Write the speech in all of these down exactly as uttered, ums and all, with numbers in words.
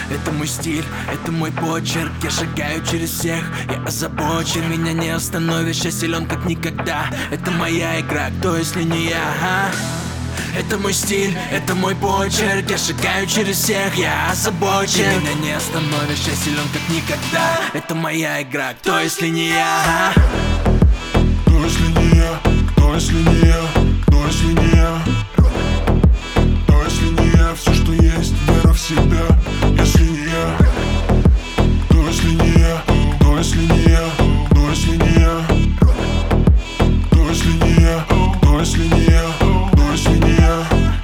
Это мой стиль, это мой почерк. Я шагаю через всех, я озабочен. Меня не остановишь, я силен как никогда. Это моя игра, кто если не я, а? Это мой стиль, это мой почерк. Я шагаю через всех, я озабочен. Ты меня не остановишь, я силен как никогда. Это моя игра, кто если не я, а? Кто если не я, кто если не я, кто если не я, кто если не я, все что есть, вера в себя, если не я. Кто если не я, кто если не я, кто если не я, кто если не я, кто если не я, кто если не я.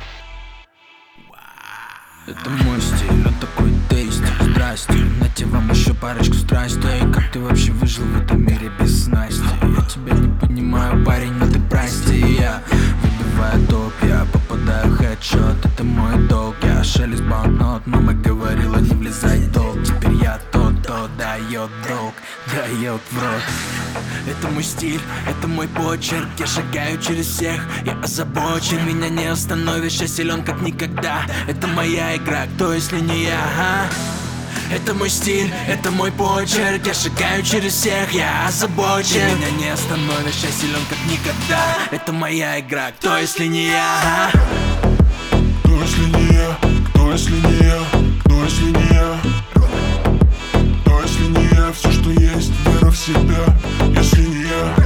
Это мой стиль, он такой тейсти. Здрасте, нате вам еще парочку страстей. Как ты вообще выжил в этом мире без снасти? Я тебя не понимаю, парень, но ты прости. Я выбиваю топ, я попадаю в хедшот. Это мой долг, я шелест банкнот. Мама говорила, не влезай в долг. Теперь я тот, кто дает долг, дает в рот. Это мой стиль, это мой почерк. Я шагаю через всех, я озабочен. Меня не остановишь, я силен как никогда. Это моя игра, кто если не я, а? Это мой стиль, это мой почерк. Я шагаю через всех, я озабочен. Меня не остановишь, я силен как никогда. Это моя игра, кто если не я, а? Кто если не я, кто если не я, кто если не я, кто если не я, все что есть, вера в себя, если не я.